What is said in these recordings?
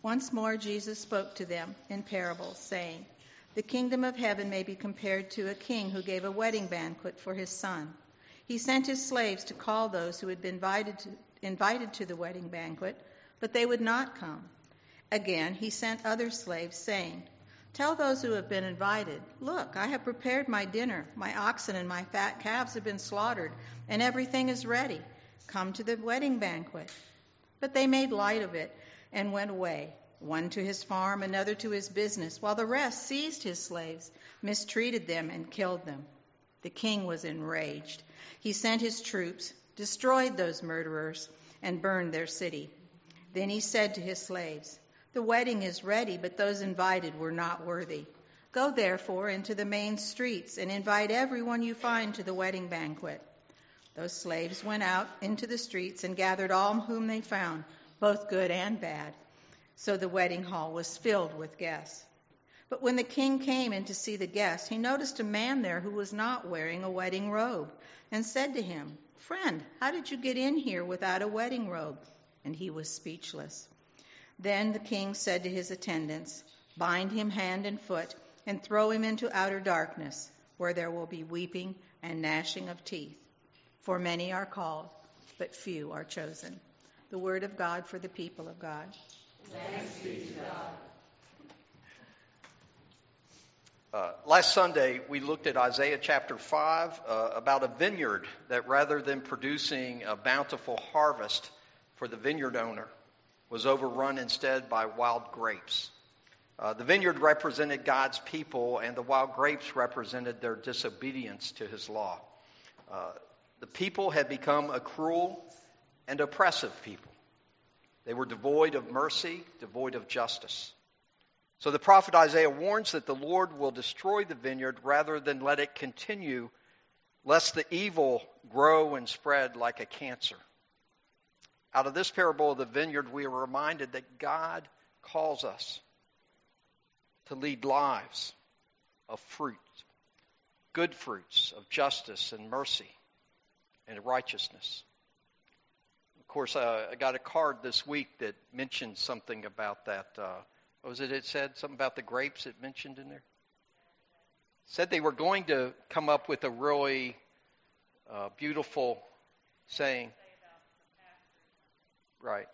Once more Jesus spoke to them in parables, saying, "The kingdom of heaven may be compared to a king who gave a wedding banquet for his son. He sent his slaves to call those who had been invited to the wedding banquet, but they would not come. Again, he sent other slaves, saying, 'Tell those who have been invited, look, I have prepared my dinner. My oxen and my fat calves have been slaughtered, and everything is ready. Come to the wedding banquet.' But they made light of it and went away, one to his farm, another to his business, while the rest seized his slaves, mistreated them, and killed them. The king was enraged. He sent his troops, destroyed those murderers, and burned their city. Then he said to his slaves, 'The wedding is ready, but those invited were not worthy. Go therefore into the main streets and invite everyone you find to the wedding banquet.' Those slaves went out into the streets and gathered all whom they found, both good and bad. So the wedding hall was filled with guests. But when the king came in to see the guests, he noticed a man there who was not wearing a wedding robe, and said to him, 'Friend, how did you get in here without a wedding robe?' And he was speechless. Then the king said to his attendants, 'Bind him hand and foot, and throw him into outer darkness, where there will be weeping and gnashing of teeth. For many are called, but few are chosen.'" The word of God for the people of God. Thanks be to God. Last Sunday, we looked at Isaiah chapter 5 about a vineyard that, rather than producing a bountiful harvest for the vineyard owner, was overrun instead by wild grapes. The vineyard represented God's people, and the wild grapes represented their disobedience to his law. The people had become a cruel and oppressive people. They were devoid of mercy, devoid of justice. So the prophet Isaiah warns that the Lord will destroy the vineyard rather than let it continue, lest the evil grow and spread like a cancer. Out of this parable of the vineyard, we are reminded that God calls us to lead lives of fruit, good fruits of justice and mercy and righteousness. Of course, I got a card this week that mentioned something about that. What was it? It said something about the grapes it mentioned in there? Said they were going to come up with a really beautiful saying. Right.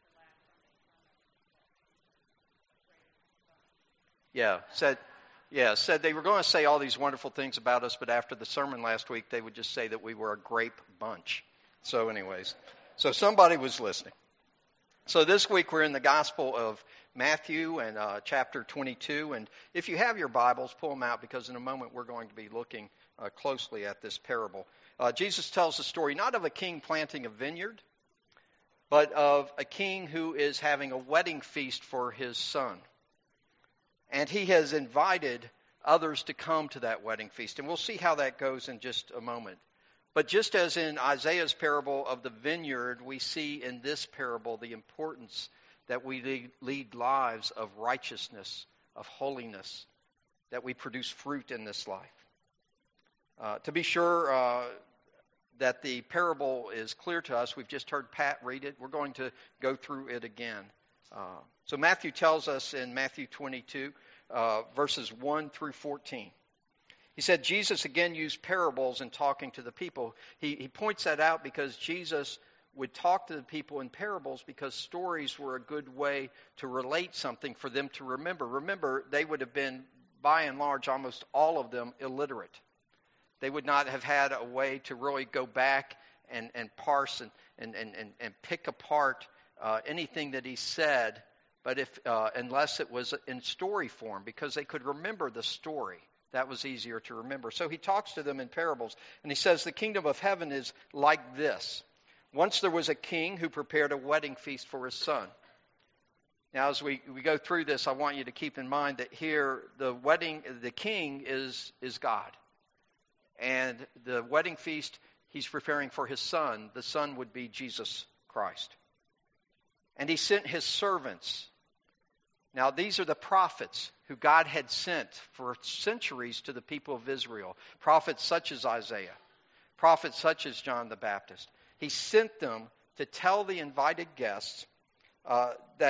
Said they were going to say all these wonderful things about us, but after the sermon last week, they would just say that we were a grape bunch. So anyways, so somebody was listening. So this week we're in the Gospel of Matthew and chapter 22. And if you have your Bibles, pull them out, because in a moment we're going to be looking closely at this parable. Jesus tells the story not of a king planting a vineyard, but of a king who is having a wedding feast for his son. And he has invited others to come to that wedding feast. And we'll see how that goes in just a moment. But just as in Isaiah's parable of the vineyard, we see in this parable the importance that we lead lives of righteousness, of holiness, that we produce fruit in this life. To be sure that the parable is clear to us, we've just heard Pat read it. We're going to go through it again. So Matthew tells us in Matthew 22, verses 1 through 14. He said Jesus again used parables in talking to the people. He points that out because Jesus would talk to the people in parables because stories were a good way to relate something for them to remember. Remember, they would have been, by and large, almost all of them illiterate. They would not have had a way to really go back and parse and pick apart anything that he said, but unless it was in story form, because they could remember the story. That was easier to remember. So he talks to them in parables, and he says, the kingdom of heaven is like this. Once there was a king who prepared a wedding feast for his son. Now, as we go through this, I want you to keep in mind that here the king is God. And the wedding feast he's preparing for his son. The son would be Jesus Christ. And he sent his servants. Now, these are the prophets who God had sent for centuries to the people of Israel. Prophets such as Isaiah. Prophets such as John the Baptist. He sent them to tell the invited guests that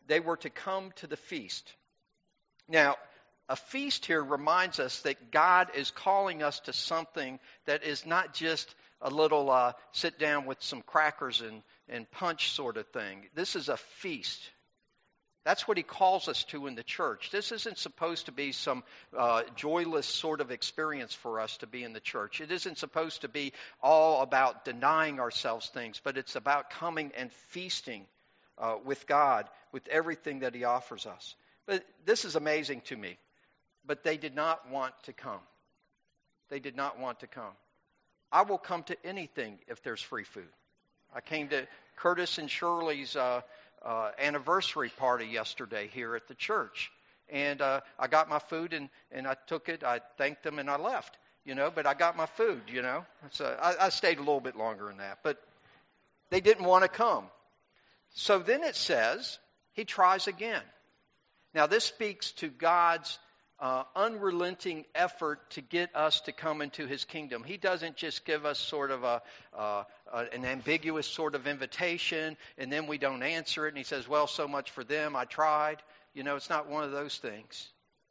they were to come to the feast. Now, a feast here reminds us that God is calling us to something that is not just a little sit down with some crackers and punch sort of thing. This is a feast. That's what he calls us to in the church. This isn't supposed to be some joyless sort of experience for us to be in the church. It isn't supposed to be all about denying ourselves things, but it's about coming and feasting with God, with everything that he offers us. But this is amazing to me. But they did not want to come. They did not want to come. I will come to anything if there's free food. I came to Curtis and Shirley's anniversary party yesterday here at the church. And I got my food and I took it. I thanked them and I left, but I got my food, So I stayed a little bit longer than that. But they didn't want to come. So then it says he tries again. Now this speaks to God's unrelenting effort to get us to come into his kingdom. He doesn't just give us sort of an ambiguous sort of invitation and then we don't answer it and he says, well, so much for them, I tried. It's not one of those things.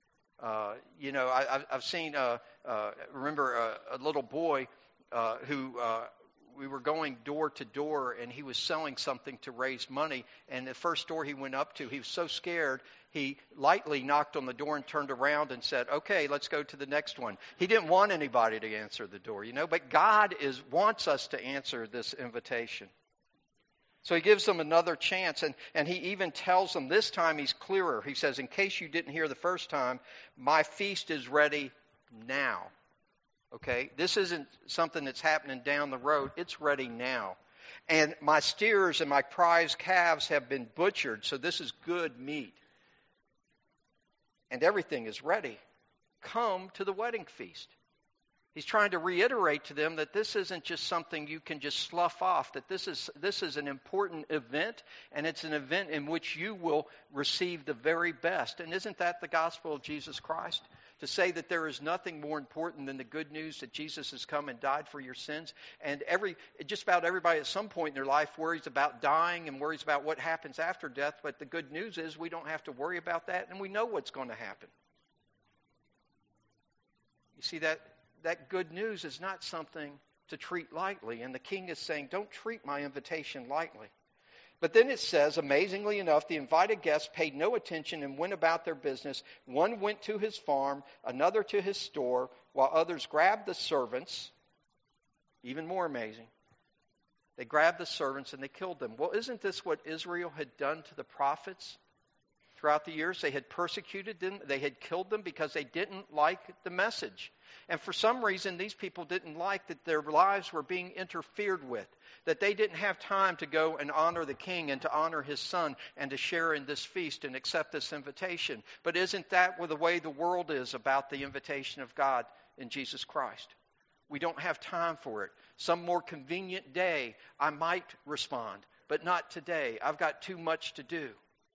I've seen, remember a little boy who we were going door to door and he was selling something to raise money. And the first door he went up to, he was so scared, he lightly knocked on the door and turned around and said, okay, let's go to the next one. He didn't want anybody to answer the door, but God wants us to answer this invitation. So he gives them another chance, and he even tells them this time he's clearer. He says, in case you didn't hear the first time, my feast is ready now. Okay, this isn't something that's happening down the road. It's ready now. And my steers and my prize calves have been butchered, so this is good meat. And everything is ready. Come to the wedding feast. He's trying to reiterate to them that this isn't just something you can just slough off, that this is an important event, and it's an event in which you will receive the very best. And isn't that the gospel of Jesus Christ? To say that there is nothing more important than the good news that Jesus has come and died for your sins. And just about everybody at some point in their life worries about dying and worries about what happens after death. But the good news is we don't have to worry about that, and we know what's going to happen. You see, that good news is not something to treat lightly. And the king is saying, don't treat my invitation lightly. But then it says, amazingly enough, the invited guests paid no attention and went about their business. One went to his farm, another to his store, while others grabbed the servants. Even more amazing. They grabbed the servants and they killed them. Well, isn't this what Israel had done to the prophets throughout the years? They had persecuted them. They had killed them because they didn't like the message. And for some reason, these people didn't like that their lives were being interfered with, that they didn't have time to go and honor the king and to honor his son and to share in this feast and accept this invitation. But isn't that the way the world is about the invitation of God in Jesus Christ? We don't have time for it. Some more convenient day, I might respond, but not today. I've got too much to do.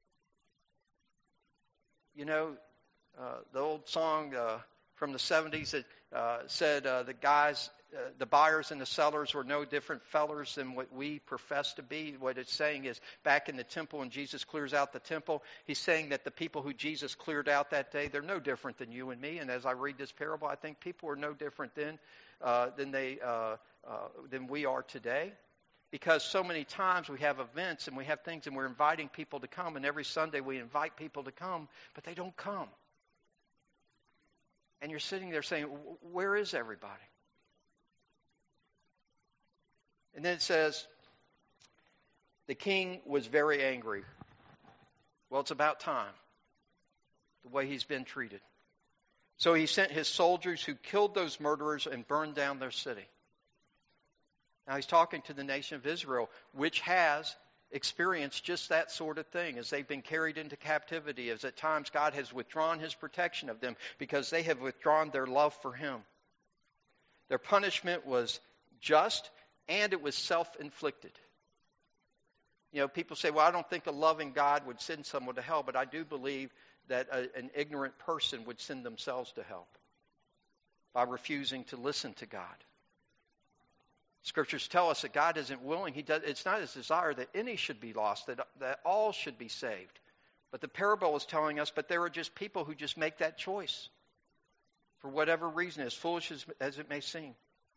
The old song from the 70s that said the buyers and the sellers were no different fellers than what we profess to be. What it's saying is back in the temple when Jesus clears out the temple, he's saying that the people who Jesus cleared out that day, they're no different than you and me. And as I read this parable, I think people are no different then than we are today. Because so many times we have events and we have things and we're inviting people to come, and every Sunday we invite people to come, but they don't come. And you're sitting there saying, where is everybody? And then it says, the king was very angry. Well, it's about time, the way he's been treated. So he sent his soldiers who killed those murderers and burned down their city. Now he's talking to the nation of Israel, which has experienced just that sort of thing as they've been carried into captivity, as at times God has withdrawn his protection of them because they have withdrawn their love for him. Their punishment was just and it was self-inflicted. People say, well, I don't think a loving God would send someone to hell, but I do believe that an ignorant person would send themselves to hell by refusing to listen to God. Scriptures tell us that God isn't willing. It's not his desire that any should be lost, that all should be saved. But the parable is telling us, but there are just people who just make that choice for whatever reason, as foolish as it may seem.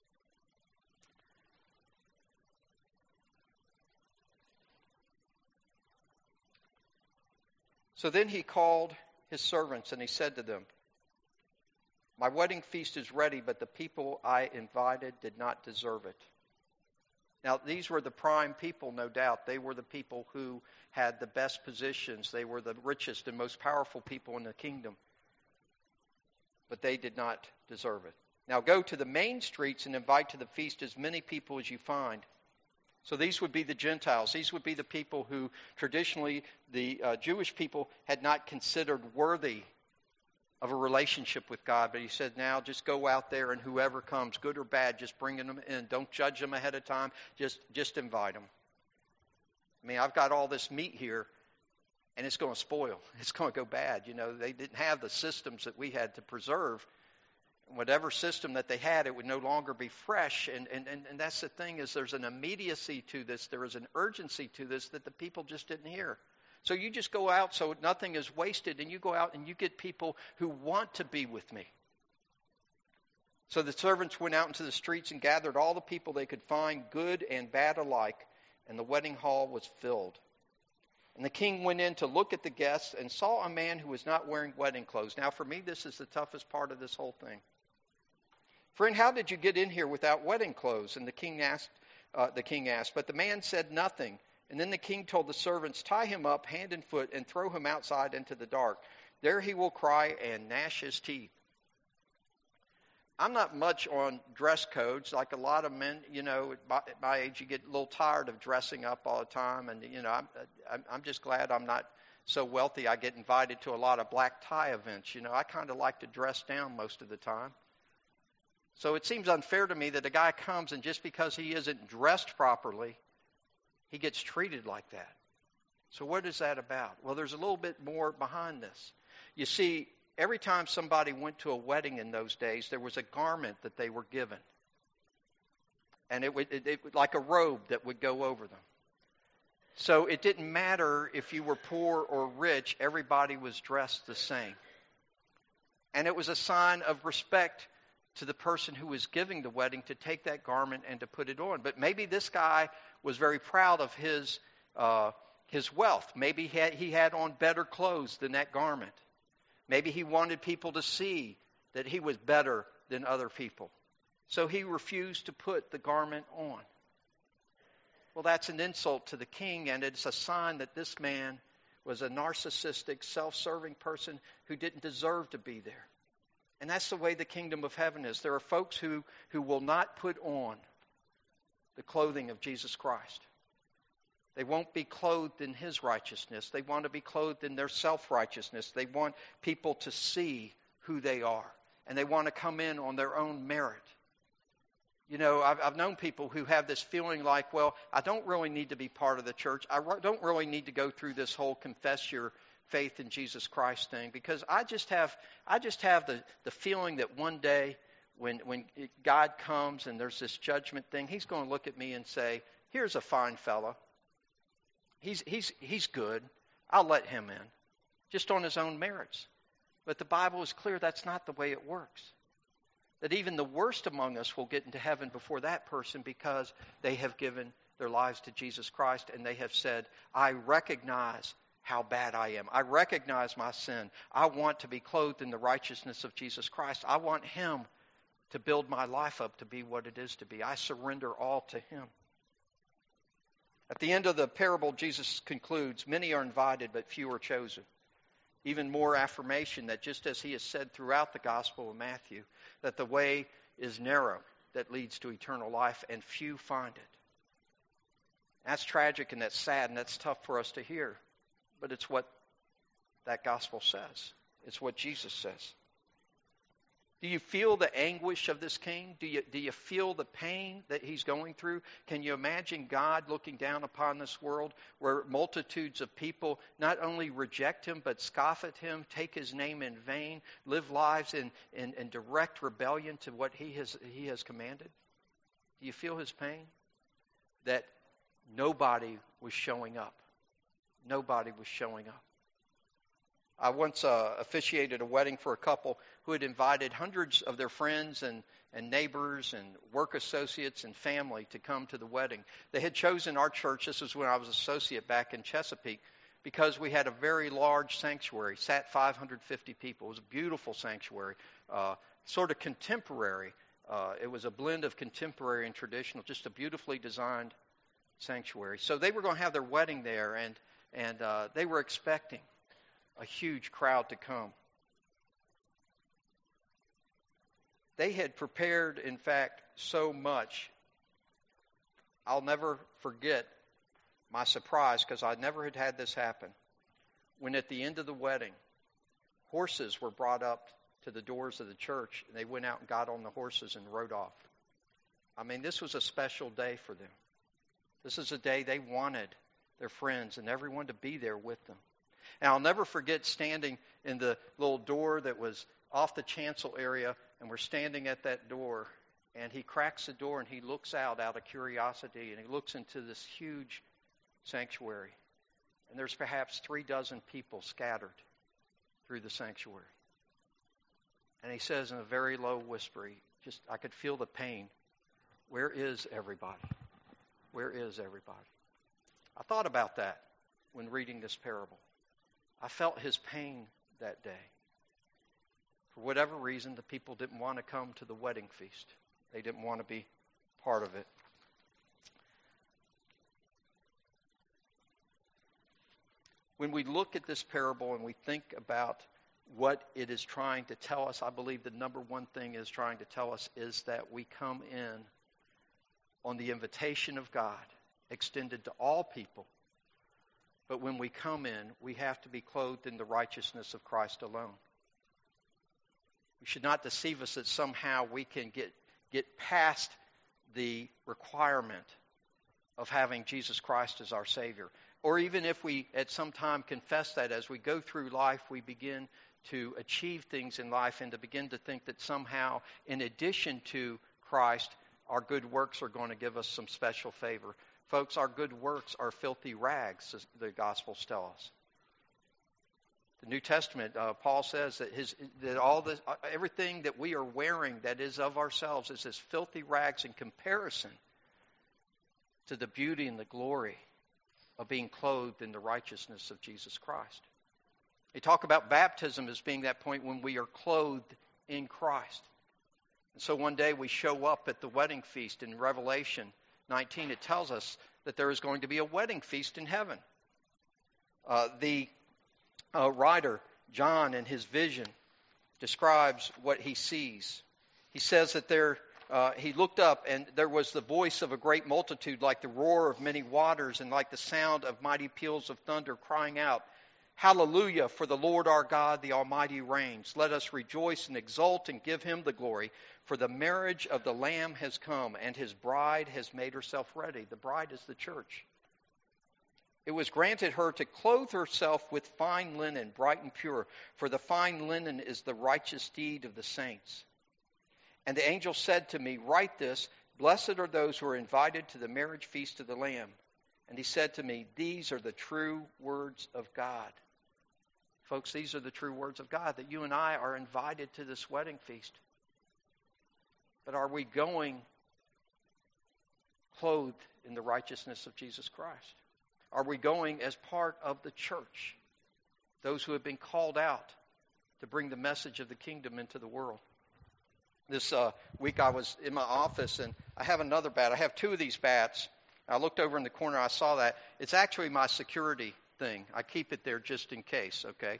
So then he called his servants and he said to them, my wedding feast is ready, but the people I invited did not deserve it. Now, these were the prime people, no doubt. They were the people who had the best positions. They were the richest and most powerful people in the kingdom. But they did not deserve it. Now go to the main streets and invite to the feast as many people as you find. So these would be the Gentiles. These would be the people who traditionally the Jewish people had not considered worthy of a relationship with God. But he said, now just go out there and whoever comes, good or bad, just bring them in. Don't judge them ahead of time. Just invite them. I mean, I've got all this meat here, and it's going to spoil. It's going to go bad. You know, they didn't have the systems that we had to preserve. Whatever system that they had, it would no longer be fresh. And that's the thing, is there's an immediacy to this. There is an urgency to this that the people just didn't hear. So you just go out so nothing is wasted, and you go out and you get people who want to be with me. So the servants went out into the streets and gathered all the people they could find, good and bad alike, and the wedding hall was filled. And the king went in to look at the guests and saw a man who was not wearing wedding clothes. Now for me, this is the toughest part of this whole thing. Friend, how did you get in here without wedding clothes? And the king asked, but the man said nothing. And then the king told the servants, tie him up hand and foot and throw him outside into the dark. There he will cry and gnash his teeth. I'm not much on dress codes. Like a lot of men, you know, at my age, you get a little tired of dressing up all the time. And, you know, I'm just glad I'm not so wealthy I get invited to a lot of black tie events. You know, I kind of like to dress down most of the time. So it seems unfair to me that a guy comes and just because he isn't dressed properly, he gets treated like that. So what is that about? Well, there's a little bit more behind this. You see, every time somebody went to a wedding in those days, there was a garment that they were given. And it would like a robe that would go over them. So it didn't matter if you were poor or rich, everybody was dressed the same. And it was a sign of respect to the person who was giving the wedding to take that garment and to put it on. But maybe this guy was very proud of his wealth. Maybe he had on better clothes than that garment. Maybe he wanted people to see that he was better than other people. So he refused to put the garment on. Well, that's an insult to the king, and it's a sign that this man was a narcissistic, self-serving person who didn't deserve to be there. And that's the way the kingdom of heaven is. There are folks who will not put on the clothing of Jesus Christ. They won't be clothed in his righteousness. They want to be clothed in their self-righteousness. They want people to see who they are. And they want to come in on their own merit. You know, I've known people who have this feeling like, well, I don't really need to be part of the church. I don't really need to go through this whole confess your faith in Jesus Christ thing, because I just have the feeling that one day when God comes and there's this judgment thing, he's going to look at me and say, here's a fine fella. He's good. I'll let him in, just on his own merits. But the Bible is clear that's not the way it works. That even the worst among us will get into heaven before that person because they have given their lives to Jesus Christ and they have said, I recognize how bad I am. I recognize my sin. I want to be clothed in the righteousness of Jesus Christ. I want him to build my life up to be what it is to be. I surrender all to him. At the end of the parable, Jesus concludes, many are invited, but few are chosen. Even more affirmation that just as he has said throughout the Gospel of Matthew, that the way is narrow that leads to eternal life, and few find it. That's tragic and that's sad and that's tough for us to hear. But it's what that gospel says. It's what Jesus says. Do you feel the anguish of this king? Do you feel the pain that he's going through? Can you imagine God looking down upon this world where multitudes of people not only reject him but scoff at him, take his name in vain, live lives in direct rebellion to what he has commanded? Do you feel his pain? That nobody was showing up. Nobody was showing up. I once officiated a wedding for a couple who had invited hundreds of their friends and neighbors and work associates and family to come to the wedding. They had chosen our church. This was when I was associate back in Chesapeake, because we had a very large sanctuary, sat 550 people. It was a beautiful sanctuary, sort of contemporary. It was a blend of contemporary and traditional, just a beautifully designed sanctuary. So they were going to have their wedding there, and they were expecting a huge crowd to come. They had prepared, in fact, so much. I'll never forget my surprise, because I never had this happen, when at the end of the wedding, horses were brought up to the doors of the church, and they went out and got on the horses and rode off. I mean, this was a special day for them. This is a day they wanted their friends and everyone to be there with them. And I'll never forget standing in the little door that was off the chancel area, and we're standing at that door, and he cracks the door and he looks out of curiosity, and he looks into this huge sanctuary. And there's perhaps 36 people scattered through the sanctuary. And he says in a very low whisper, I could feel the pain, "Where is everybody? Where is everybody?" I thought about that when reading this parable. I felt his pain that day. For whatever reason, the people didn't want to come to the wedding feast. They didn't want to be part of it. When we look at this parable and we think about what it is trying to tell us, I believe the number one thing it is trying to tell us is that we come in on the invitation of God, extended to all people. But when we come in, we have to be clothed in the righteousness of Christ alone. We should not deceive us that somehow we can get past the requirement of having Jesus Christ as our Savior. Or even if we at some time confess that, as we go through life, we begin to achieve things in life and to begin to think that somehow, in addition to Christ, our good works are going to give us some special favor. Folks, our good works are filthy rags, as the Gospels tell us. The New Testament, Paul says that everything that we are wearing that is of ourselves is as filthy rags in comparison to the beauty and the glory of being clothed in the righteousness of Jesus Christ. They talk about baptism as being that point when we are clothed in Christ. And so one day we show up at the wedding feast in Revelation 19. It tells us that there is going to be a wedding feast in heaven. The writer, John, in his vision, describes what he sees. He says that he looked up, and there was the voice of a great multitude, like the roar of many waters, and like the sound of mighty peals of thunder, crying out, "Hallelujah, for the Lord our God, the Almighty reigns. Let us rejoice and exult and give him the glory, for the marriage of the Lamb has come, and his bride has made herself ready." The bride is the church. "It was granted her to clothe herself with fine linen, bright and pure, for the fine linen is the righteous deed of the saints. And the angel said to me, 'Write this, blessed are those who are invited to the marriage feast of the Lamb.' And he said to me, 'These are the true words of God.'" Folks, these are the true words of God, that you and I are invited to this wedding feast. But are we going clothed in the righteousness of Jesus Christ? Are we going as part of the church, those who have been called out to bring the message of the kingdom into the world? This week I was in my office, and I have another bat. I have two of these bats. I looked over in the corner. I saw that. It's actually my security thing. I keep it there just in case, okay?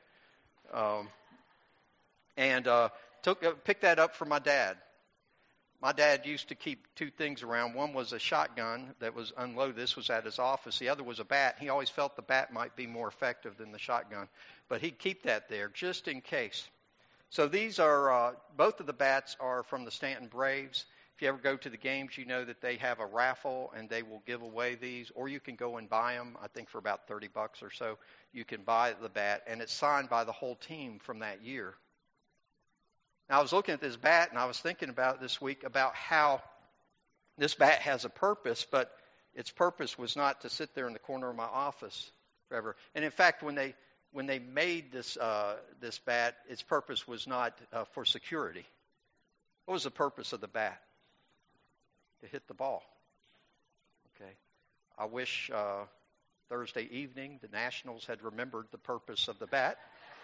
Picked that up for my dad. My dad used to keep two things around. One was a shotgun that was unloaded. This was at his office. The other was a bat. He always felt the bat might be more effective than the shotgun. But he'd keep that there just in case. So these are, both of the bats are from the Stanton Braves. If you ever go to the games, you know that they have a raffle and they will give away these. Or you can go and buy them, I think for about $30 or so. You can buy the bat, and it's signed by the whole team from that year. Now, I was looking at this bat, and I was thinking about this week about how this bat has a purpose, but its purpose was not to sit there in the corner of my office forever. And in fact, when when they made this bat, its purpose was not for security. What was the purpose of the bat? To hit the ball. Okay. I wish Thursday evening the Nationals had remembered the purpose of the bat.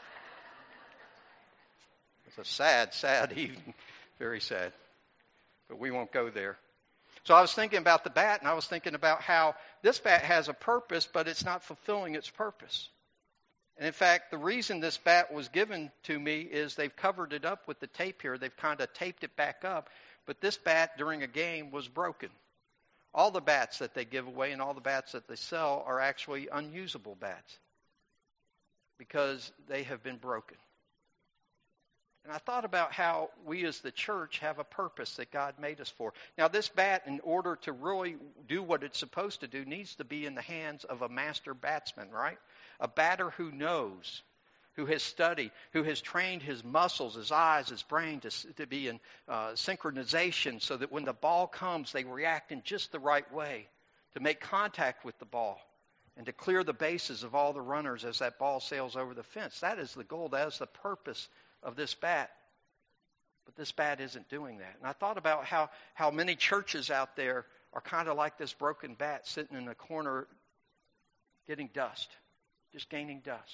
It's a sad, sad evening. Very sad. But we won't go there. So I was thinking about the bat, and I was thinking about how this bat has a purpose, but it's not fulfilling its purpose. And in fact, the reason this bat was given to me is they've covered it up with the tape here. They've kind of taped it back up. But this bat during a game was broken. All the bats that they give away and all the bats that they sell are actually unusable bats because they have been broken. And I thought about how we as the church have a purpose that God made us for. Now, this bat, in order to really do what it's supposed to do, needs to be in the hands of a master batsman, right? A batter who knows, who has studied, who has trained his muscles, his eyes, his brain to be in synchronization so that when the ball comes, they react in just the right way to make contact with the ball and to clear the bases of all the runners as that ball sails over the fence. That is the goal. That is the purpose of this bat. But this bat isn't doing that. And I thought about how many churches out there are kind of like this broken bat sitting in a corner getting dust, just gaining dust.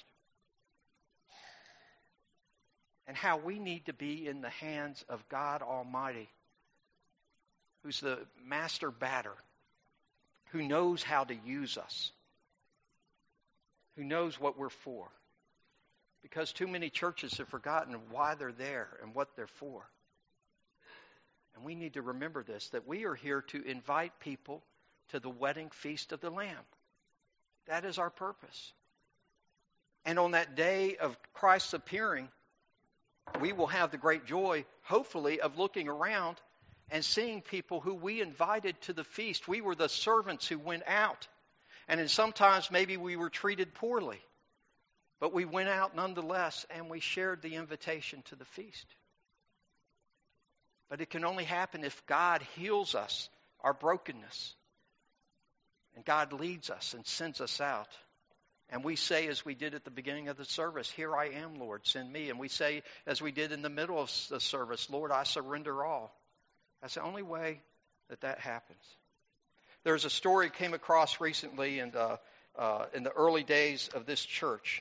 And how we need to be in the hands of God Almighty, who's the master batter, who knows how to use us, who knows what we're for. Because too many churches have forgotten why they're there and what they're for. And we need to remember this, that we are here to invite people to the wedding feast of the Lamb. That is our purpose. And on that day of Christ's appearing, we will have the great joy, hopefully, of looking around and seeing people who we invited to the feast. We were the servants who went out. And sometimes maybe we were treated poorly. But we went out nonetheless, and we shared the invitation to the feast. But it can only happen if God heals us, our brokenness. And God leads us and sends us out. And we say, as we did at the beginning of the service, "Here I am, Lord, send me." And we say, as we did in the middle of the service, "Lord, I surrender all." That's the only way that happens. There's a story I came across recently in the early days of this church.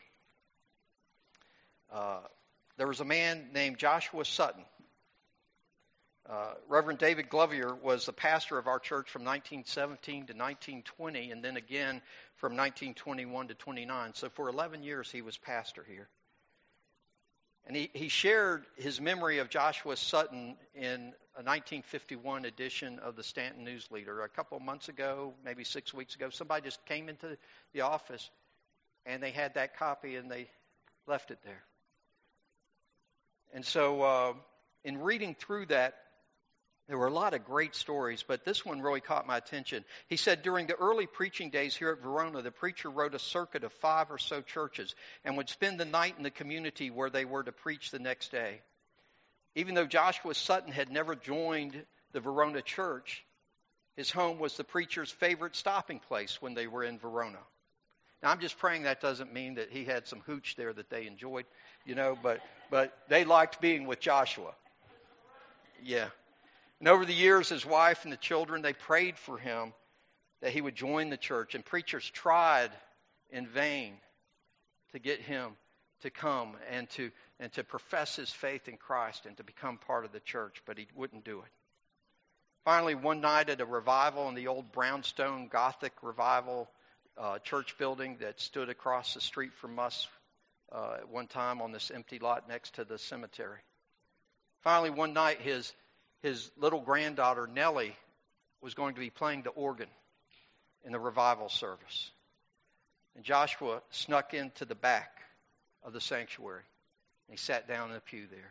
There was a man named Joshua Sutton. Reverend David Glover was the pastor of our church from 1917 to 1920, and then again from 1921 to 29. So for 11 years he was pastor here. And he shared his memory of Joshua Sutton in a 1951 edition of the Stanton News Leader. A couple of months ago, maybe 6 weeks ago, somebody just came into the office and they had that copy and they left it there. And so in reading through that, there were a lot of great stories, but this one really caught my attention. He said, during the early preaching days here at Verona, the preacher rode a circuit of 5 or so churches and would spend the night in the community where they were to preach the next day. Even though Joshua Sutton had never joined the Verona church, his home was the preacher's favorite stopping place when they were in Verona. Now, I'm just praying that doesn't mean that he had some hooch there that they enjoyed, but they liked being with Joshua. Yeah. And over the years, his wife and the children, they prayed for him that he would join the church. And preachers tried in vain to get him to come and to profess his faith in Christ and to become part of the church, but he wouldn't do it. Finally, one night at a revival in the old brownstone Gothic revival church building that stood across the street from us at one time on this empty lot next to the cemetery. Finally, one night, his little granddaughter, Nellie, was going to be playing the organ in the revival service. And Joshua snuck into the back of the sanctuary. And he sat down in the pew there.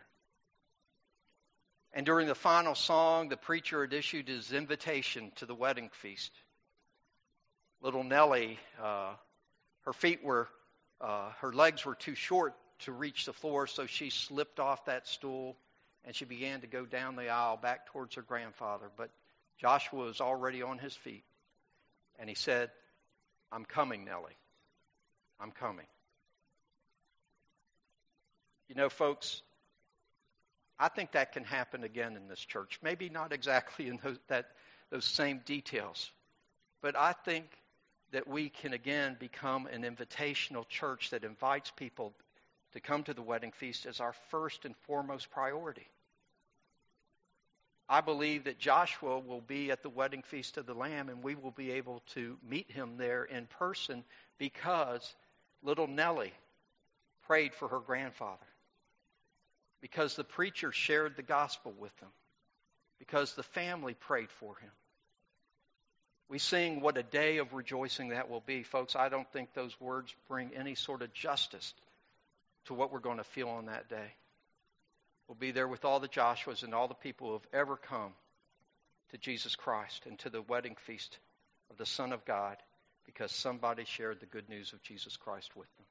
And during the final song, the preacher had issued his invitation to the wedding feast. Little Nellie, her legs were too short to reach the floor, so she slipped off that stool and she began to go down the aisle back towards her grandfather. But Joshua was already on his feet. And he said, "I'm coming, Nellie. I'm coming." You know, folks, I think that can happen again in this church. Maybe not exactly in those same details, but I think that we can again become an invitational church that invites people to come to the wedding feast as our first and foremost priority. I believe that Joshua will be at the wedding feast of the Lamb, and we will be able to meet him there in person because little Nellie prayed for her grandfather, because the preacher shared the gospel with them, because the family prayed for him. We sing what a day of rejoicing that will be. Folks, I don't think those words bring any sort of justice to what we're going to feel on that day. We'll be there with all the Joshuas and all the people who have ever come to Jesus Christ and to the wedding feast of the Son of God because somebody shared the good news of Jesus Christ with them.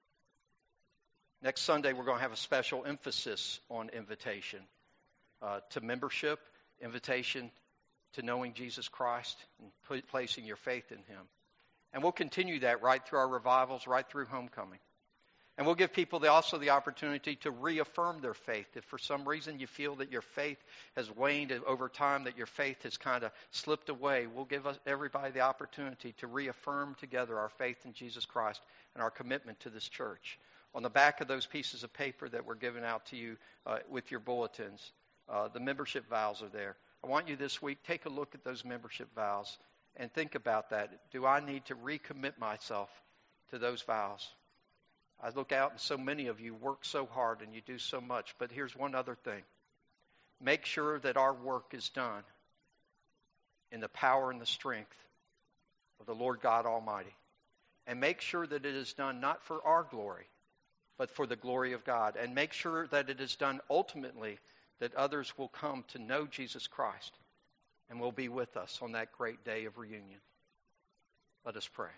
Next Sunday, we're going to have a special emphasis on invitation to membership, invitation to knowing Jesus Christ and placing your faith in him. And we'll continue that right through our revivals, right through homecoming. And we'll give people also the opportunity to reaffirm their faith. If for some reason you feel that your faith has waned over time, that your faith has kind of slipped away, we'll give everybody the opportunity to reaffirm together our faith in Jesus Christ and our commitment to this church. On the back of those pieces of paper that were given out to you with your bulletins, the membership vows are there. I want you this week, take a look at those membership vows and think about that. Do I need to recommit myself to those vows? I look out and so many of you work so hard and you do so much. But here's one other thing. Make sure that our work is done in the power and the strength of the Lord God Almighty. And make sure that it is done not for our glory, but for the glory of God. And make sure that it is done ultimately that others will come to know Jesus Christ and will be with us on that great day of reunion. Let us pray.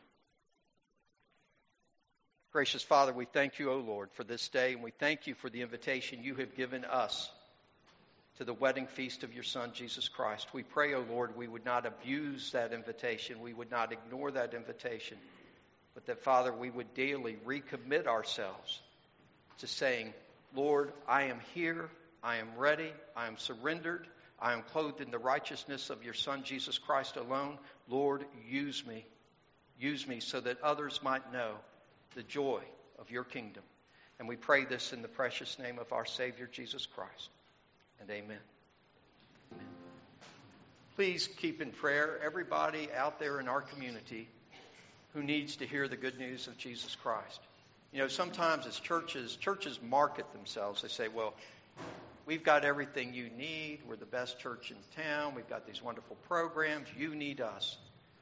Gracious Father, we thank you, O Lord, for this day, and we thank you for the invitation you have given us to the wedding feast of your Son, Jesus Christ. We pray, O Lord, we would not abuse that invitation, we would not ignore that invitation, but that, Father, we would daily recommit ourselves to saying, Lord, I am here, I am ready, I am surrendered, I am clothed in the righteousness of your Son, Jesus Christ alone. Lord, use me. Use me so that others might know the joy of your kingdom. And we pray this in the precious name of our Savior, Jesus Christ. And amen. Amen. Please keep in prayer everybody out there in our community who needs to hear the good news of Jesus Christ. You know, sometimes as churches market themselves. They say, well, we've got everything you need. We're the best church in town. We've got these wonderful programs. You need us.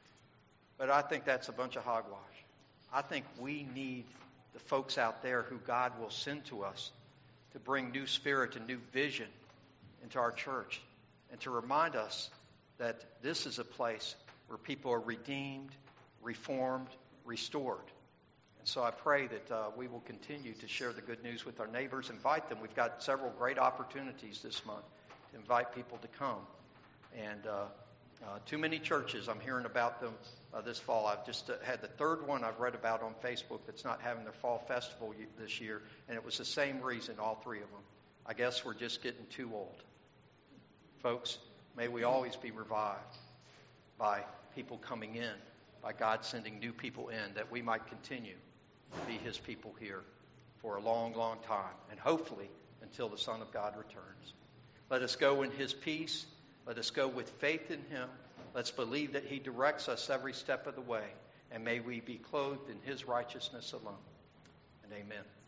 But I think that's a bunch of hogwash. I think we need the folks out there who God will send to us to bring new spirit and new vision into our church and to remind us that this is a place where people are redeemed, reformed, restored. And so I pray that we will continue to share the good news with our neighbors, invite them. We've got several great opportunities this month to invite people to come. And too many churches, I'm hearing about them this fall. I've just had the third one I've read about on Facebook that's not having their fall festival this year, and it was the same reason, all three of them. I guess we're just getting too old. Folks, may we always be revived by people coming in, by God sending new people in, that we might continue to be his people here for a long, long time, and hopefully until the Son of God returns. Let us go in his peace. Let us go with faith in him. Let's believe that he directs us every step of the way. And may we be clothed in his righteousness alone. And amen.